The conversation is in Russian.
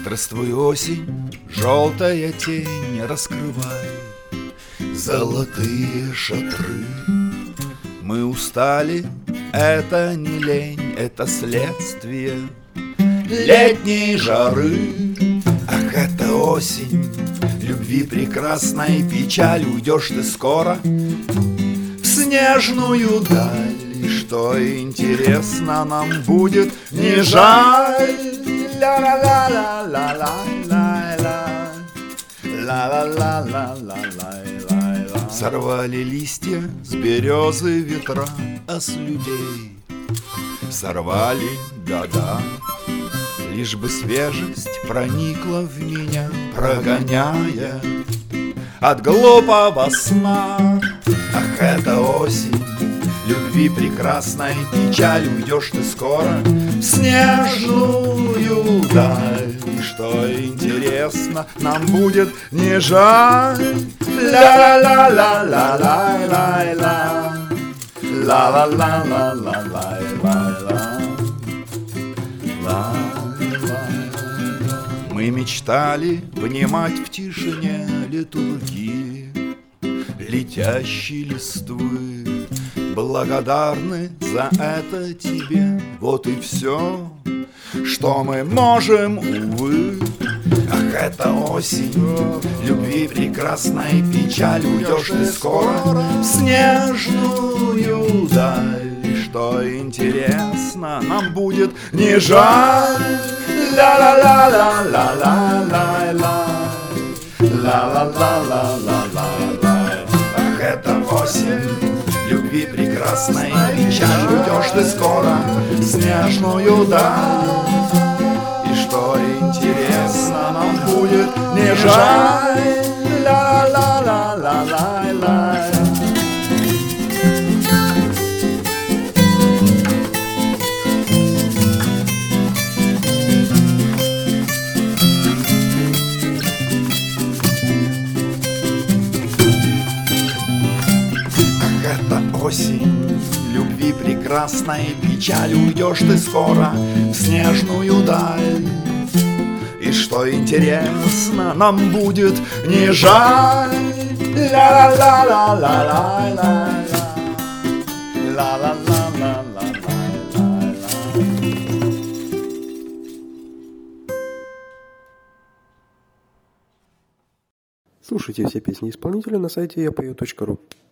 Здравствуй, осень, желтая тень, раскрывай золотые шатры. Мы устали, это не лень, это следствие летней жары. Ах, это осень, любви прекрасной печаль. Уйдешь ты скоро в снежную даль. И что интересно нам будет, не жаль. Ла-ла-ла-ла-ла-ла-ла-ла, ла-ла-ла-ла-ла-ла-ла. Сорвали листья с березы ветра, а с людей сорвали года. Лишь бы свежесть проникла в меня, прогоняя от глупого сна. Ах, это осень, любви прекрасной печаль. Уйдешь ты скоро в снежную даль. И что интересно нам будет, не жаль. Ла-ла-ла-ла-ла-ла-ла-ла, ла-ла-ла-ла-ла-ла-ла. Мы мечтали внимать в тишине литургии летящей листвы. Благодарны за это тебе, вот и все, что мы можем, увы. Ах, это осень, любви прекрасной печаль. Уйдешь ты скоро в снежную даль. И что интересно нам будет, не жаль. Ла-ла-ла-ла-ла-ла-ла-ла, ла-ла-ла-ла-ла-ла-ла. Ах, это осень, любви прекрасной печаль. Уйдешь ты скоро в снежную даль. И что интересно нам будет, не жаль. Ла-ла-ла-ла-ла-ла. Осень, любви прекрасной печаль. Уйдешь ты скоро в снежную даль. И что интересно нам будет, не жаль. Ла-ла-ла-ла-ла-ла-ла, ла-ла-ла-ла-ла-ла-ла. Слушайте все песни исполнителя на сайте yapою.ru.